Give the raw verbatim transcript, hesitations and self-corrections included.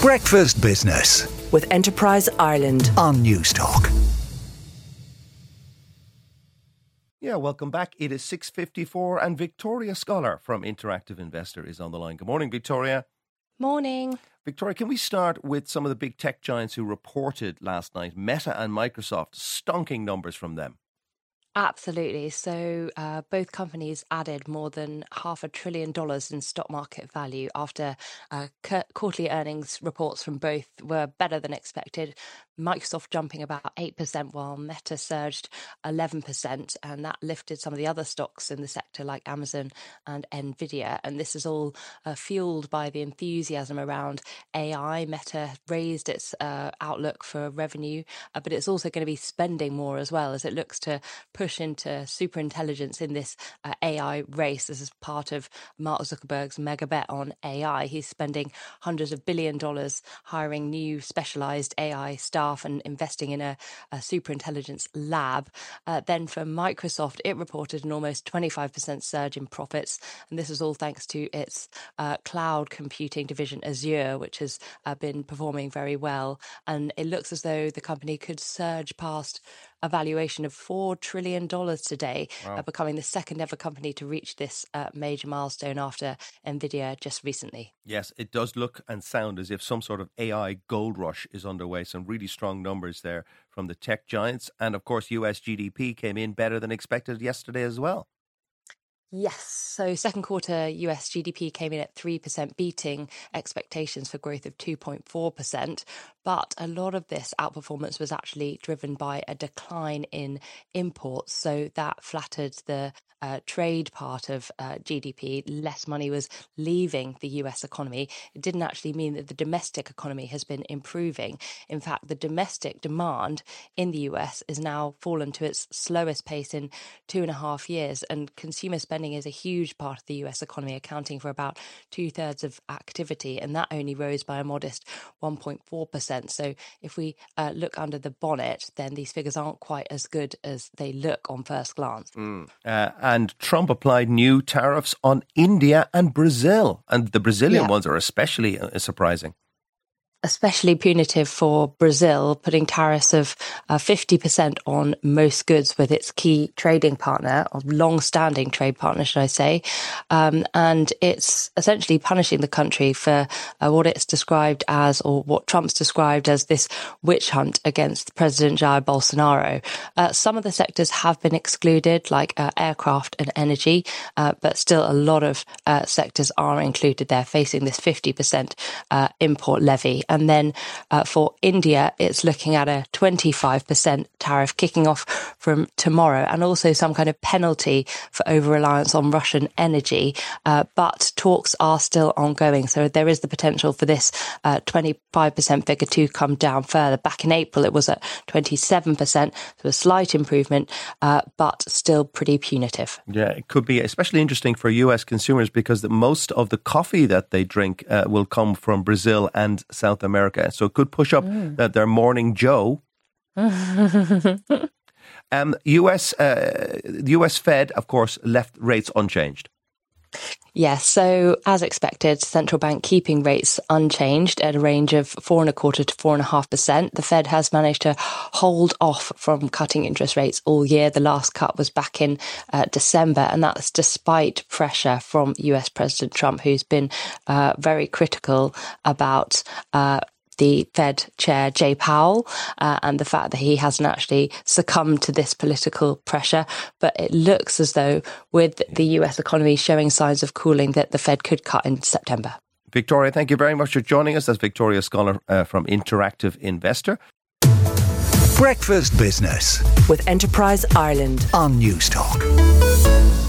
Breakfast Business with Enterprise Ireland on Newstalk. Yeah, welcome back. It is six fifty-four and Victoria Scholar from Interactive Investor is on the line. Good morning, Victoria. Morning. Victoria, can we start with some of the big tech giants who reported last night? Meta and Microsoft, stonking numbers from them. Absolutely. So uh, both companies added more than half a trillion dollars in stock market value after uh, cu- quarterly earnings reports from both were better than expected. Microsoft jumping about eight percent while Meta surged eleven percent, and that lifted some of the other stocks in the sector like Amazon and Nvidia. And this is all uh, fueled by the enthusiasm around A I. Meta raised its uh, outlook for revenue, uh, but it's also going to be spending more as well as it looks to push into superintelligence in this uh, A I race. This is part of Mark Zuckerberg's mega bet on A I. He's spending hundreds of billion dollars hiring new specialized A I staff and investing in a, a superintelligence lab. Uh, then for Microsoft, it reported an almost twenty-five percent surge in profits. And this is all thanks to its uh, cloud computing division, Azure, which has uh, been performing very well. And it looks as though the company could surge past a valuation of four trillion dollars today, Wow. uh, becoming the second ever company to reach this uh, major milestone after Nvidia just recently. Yes, it does look and sound as if some sort of A I gold rush is underway. Some really strong numbers there from the tech giants. And of course, U S G D P came in better than expected yesterday as well. Yes. So second quarter U S G D P came in at three percent, beating expectations for growth of two point four percent. But a lot of this outperformance was actually driven by a decline in imports. So that flattered the uh, trade part of uh, G D P. Less money was leaving the U S economy. It didn't actually mean that the domestic economy has been improving. In fact, the domestic demand in the U S is now fallen to its slowest pace in two and a half years. And consumer spending is a huge part of the U S economy, accounting for about two thirds of activity. And that only rose by a modest one point four percent. So if we uh, look under the bonnet, then these figures aren't quite as good as they look on first glance. Mm. Uh, and Trump applied new tariffs on India and Brazil. And the Brazilian Yeah. ones are especially uh, surprising. Especially punitive for Brazil, putting tariffs of uh, fifty percent on most goods with its key trading partner, or long-standing trade partner, should I say. Um, and it's essentially punishing the country for uh, what it's described as, or what Trump's described as, this witch hunt against President Jair Bolsonaro. Uh, some of the sectors have been excluded, like uh, aircraft and energy, uh, but still a lot of uh, sectors are included there, facing this fifty percent uh, import levy. And then uh, for India, it's looking at a twenty-five percent tariff kicking off from tomorrow, and also some kind of penalty for over-reliance on Russian energy. Uh, but talks are still ongoing. So there is the potential for this uh, twenty-five percent figure to come down further. Back in April, it was at twenty-seven percent, so a slight improvement, uh, but still pretty punitive. Yeah, it could be especially interesting for U S consumers because the, most of the coffee that they drink uh, will come from Brazil and South America. So it could push up mm. uh, their morning Joe. um, U S uh, the U S Fed, of course, left rates unchanged. Yes, so as expected, central bank keeping rates unchanged at a range of four and a quarter to four and a half percent. The Fed has managed to hold off from cutting interest rates all year. The last cut was back in uh, December, and that's despite pressure from U S President Trump, who's been uh, very critical about uh, the Fed chair, Jay Powell, uh, and the fact that he hasn't actually succumbed to this political pressure. But it looks as though with the U S economy showing signs of cooling, that the Fed could cut in September. Victoria, thank you very much for joining us. That's Victoria Scholar uh, from Interactive Investor. Breakfast Business with Enterprise Ireland on Newstalk.